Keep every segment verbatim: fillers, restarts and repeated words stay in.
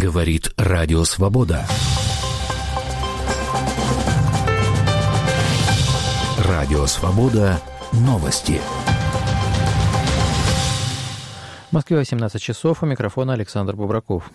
Говорит Радио Свобода. Радио Свобода. Новости. В Москве восемнадцать часов. У микрофона Александр Бубраков.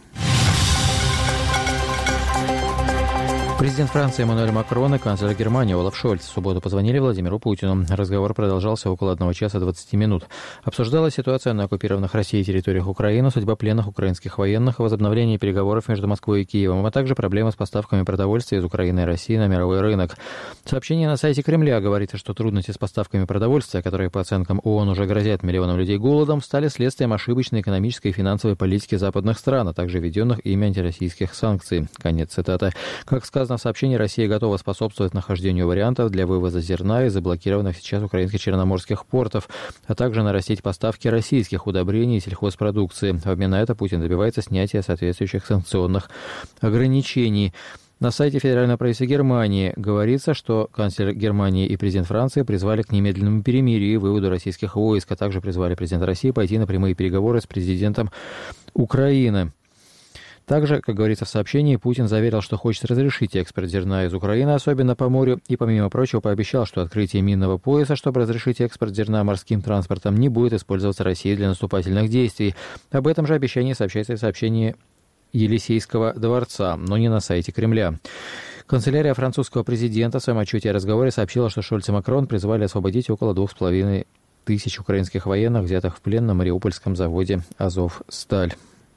Президент Франции Эммануэль Макрон и канцлер Германии Олаф Шольц в субботу позвонили Владимиру Путину. Разговор продолжался около одного часа двадцати минут. Обсуждалась ситуация на оккупированных Россией территориях Украины, судьба пленных украинских военных, возобновление переговоров между Москвой и Киевом, а также проблемы с поставками продовольствия из Украины и России на мировой рынок. В сообщении на сайте Кремля говорится, что трудности с поставками продовольствия, которые по оценкам ООН уже грозят миллионам людей голодом, стали следствием ошибочной экономической и финансовой политики западных стран, а также введенных ими антироссийских санкций. Конец цитаты. Как сказано в сообщении, Россия готова способствовать нахождению вариантов для вывоза зерна из заблокированных сейчас украинских черноморских портов, а также нарастить поставки российских удобрений и сельхозпродукции. В обмен на это Путин добивается снятия соответствующих санкционных ограничений. На сайте Федерального правительства Германии говорится, что канцлер Германии и президент Франции призвали к немедленному перемирию и выводу российских войск, а также призвали президента России пойти на прямые переговоры с президентом Украины. Также, как говорится в сообщении, Путин заверил, что хочет разрешить экспорт зерна из Украины, особенно по морю, и, помимо прочего, пообещал, что открытие минного пояса, чтобы разрешить экспорт зерна морским транспортом, не будет использоваться Россией для наступательных действий. Об этом же обещании сообщается в сообщении Елисейского дворца, но не на сайте Кремля. Канцелярия французского президента в своем отчете о разговоре сообщила, что Шольц и Макрон призвали освободить около двух с половиной тысяч украинских военных, взятых в плен на мариупольском заводе «Азовсталь».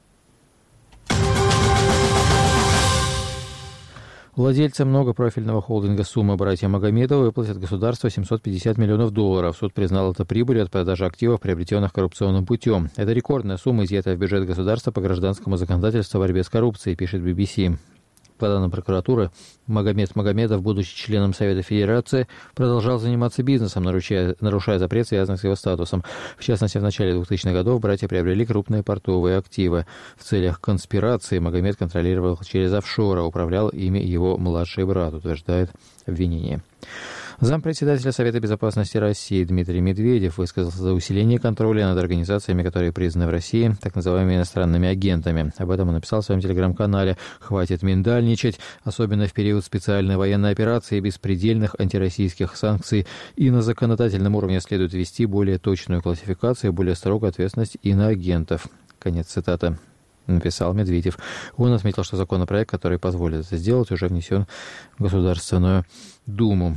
Владельцы многопрофильного холдинга «Сумма» братья Магомедовы выплатят государству семьсот пятьдесят миллионов долларов. Суд признал это прибылью от продажи активов, приобретенных коррупционным путем. Это рекордная сумма, изъятая в бюджет государства по гражданскому законодательству в борьбе с коррупцией, пишет би би си. По данным прокуратуры, Магомед Магомедов, будучи членом Совета Федерации, продолжал заниматься бизнесом, нарушая, нарушая запрет, связанный с его статусом. В частности, в начале двухтысячных годов братья приобрели крупные портовые активы. В целях конспирации Магомед контролировал через офшоры, управлял ими его младший брат, утверждает обвинение. Зампредседателя Совета безопасности России Дмитрий Медведев высказался за усиление контроля над организациями, которые признаны в России так называемыми иностранными агентами. Об этом он написал в своем телеграм-канале. «Хватит миндальничать, особенно в период специальной военной операции, беспредельных антироссийских санкций, и на законодательном уровне следует ввести более точную классификацию, более строгую ответственность иноагентов». Конец цитаты. Написал Медведев. Он отметил, что законопроект, который позволит это сделать, уже внесен в Государственную Думу.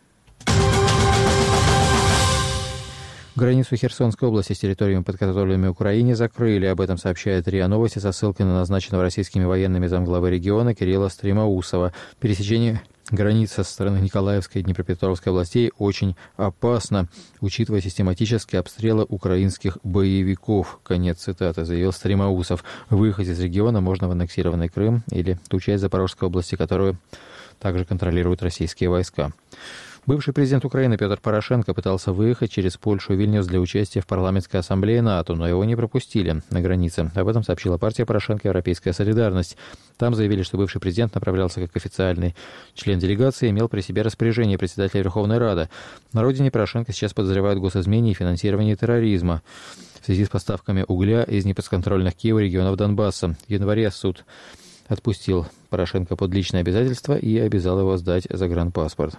Границу Херсонской области с территориями, подконтрольными Украине, закрыли. Об этом сообщает РИА Новости со ссылкой на назначенного российскими военными замглавы региона Кирилла Стремоусова. Пересечение границы со стороны Николаевской и Днепропетровской областей очень опасно, учитывая систематические обстрелы украинских боевиков. Конец цитаты, заявил Стремоусов. Выехать из региона можно в аннексированный Крым или ту часть Запорожской области, которую также контролируют российские войска. Бывший президент Украины Петр Порошенко пытался выехать через Польшу и Вильнюс для участия в парламентской ассамблее НАТО, но его не пропустили на границе. Об этом сообщила партия Порошенко «Европейская солидарность». Там заявили, что бывший президент направлялся как официальный член делегации и имел при себе распоряжение председателя Верховной Рады. На родине Порошенко сейчас подозревают в госизмене и финансировании терроризма в связи с поставками угля из неподконтрольных Киеву регионов Донбасса. В январе суд отпустил Порошенко под личное обязательство и обязал его сдать загранпаспорт.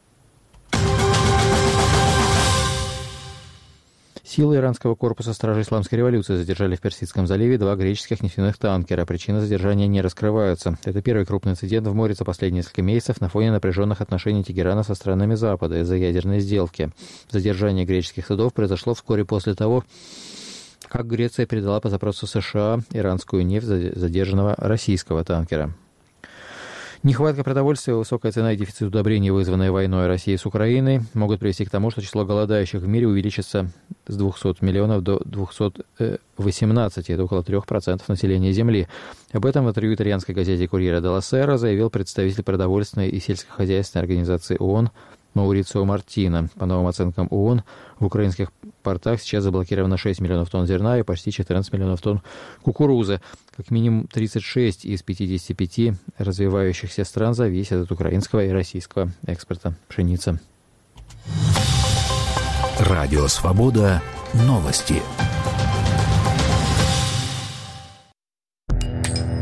Силы иранского корпуса стражей исламской революции задержали в Персидском заливе два греческих нефтяных танкера. Причины задержания не раскрываются. Это первый крупный инцидент в море за последние несколько месяцев на фоне напряженных отношений Тегерана со странами Запада из-за ядерной сделки. Задержание греческих судов произошло вскоре после того, как Греция передала по запросу США иранскую нефть задержанного российского танкера. Нехватка продовольствия, высокая цена и дефицит удобрений, вызванные войной России с Украиной, могут привести к тому, что число голодающих в мире увеличится с двухсот миллионов до двухсот восемнадцати, это около трех процентов населения Земли. Об этом в интервью итальянской газете «Курьера делла Сера» заявил представитель продовольственной и сельскохозяйственной организации ООН Маурицио Мартино. По новым оценкам ООН, в украинских портах сейчас заблокировано шесть миллионов тонн зерна и почти четырнадцать миллионов тонн кукурузы. Как минимум тридцать шесть из пятидесяти пяти развивающихся стран зависят от украинского и российского экспорта пшеницы. Радио «Свобода». Новости.